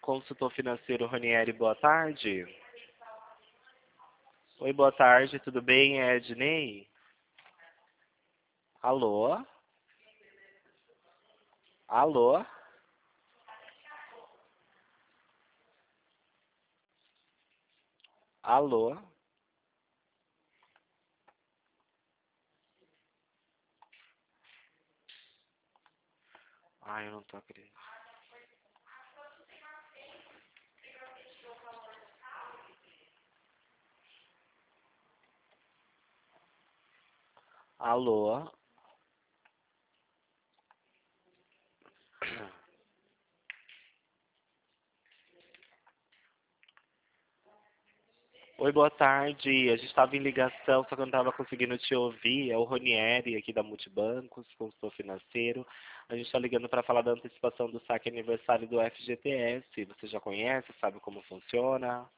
Consultor financeiro Ranieri, boa tarde. Oi, boa tarde, tudo bem? É Ednei? Alô? Alô? Alô? Ai, eu não tô acreditando. Alô? Oi, boa tarde. A gente estava em ligação, só que eu não estava conseguindo te ouvir. É o Ronieri, aqui da Multibancos, consultor financeiro. A gente está ligando para falar da antecipação do saque aniversário do FGTS. Você já conhece, sabe como funciona?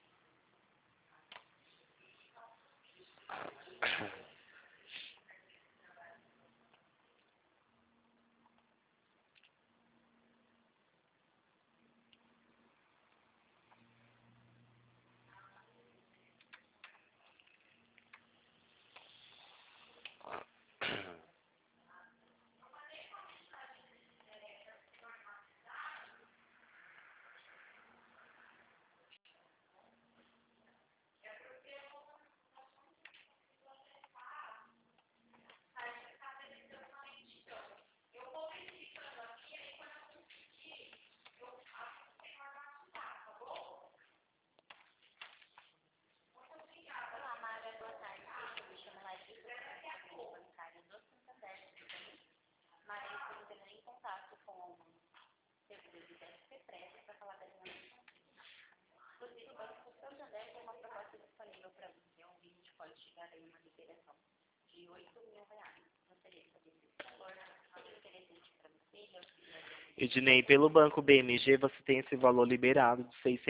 Ednei, pelo Banco BMG você tem esse valor liberado de R$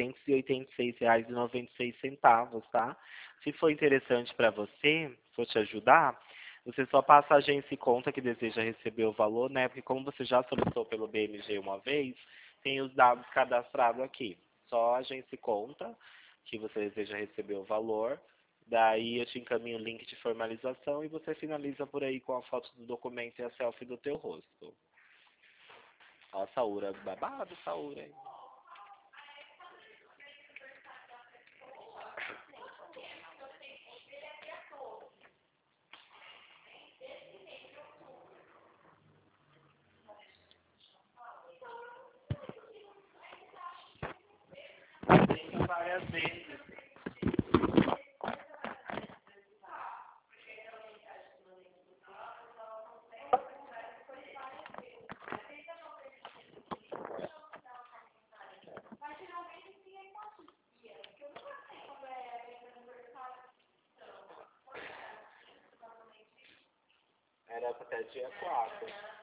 686,96, tá? Se for interessante para você, for te ajudar, você só passa a agência e conta que deseja receber o valor, né? Porque como você já solicitou pelo BMG uma vez, tem os dados cadastrados aqui. Só a agência e conta que você deseja receber o valor. Daí eu te encaminho o link de formalização e você finaliza por aí com a foto do documento e a selfie do teu rosto. Ó, Saúra, babado, Saúra, hein? Tem várias vezes. Era até dia 4.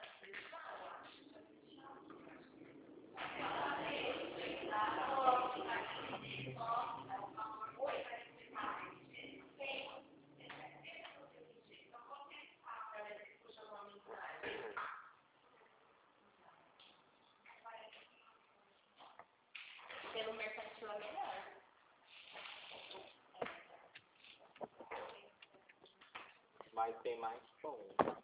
Mas tem mais pontos.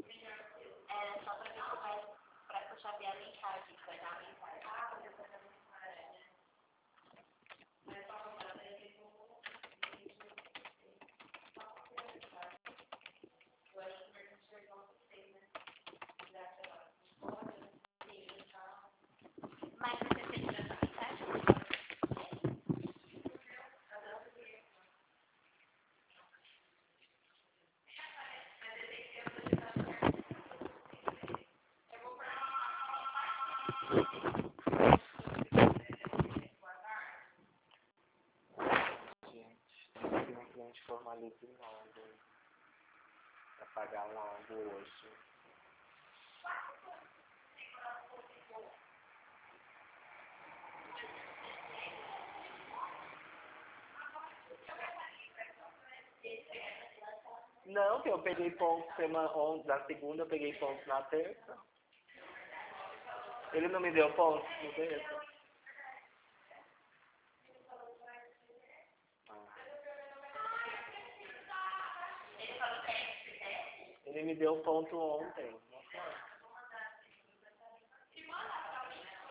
Gente, tem que ter um cliente formalizado pra pagar um algo hoje. Não, que eu peguei pontos na segunda, eu peguei pontos na terça. Ele não me deu pontos no terça. Ele me deu ponto ontem.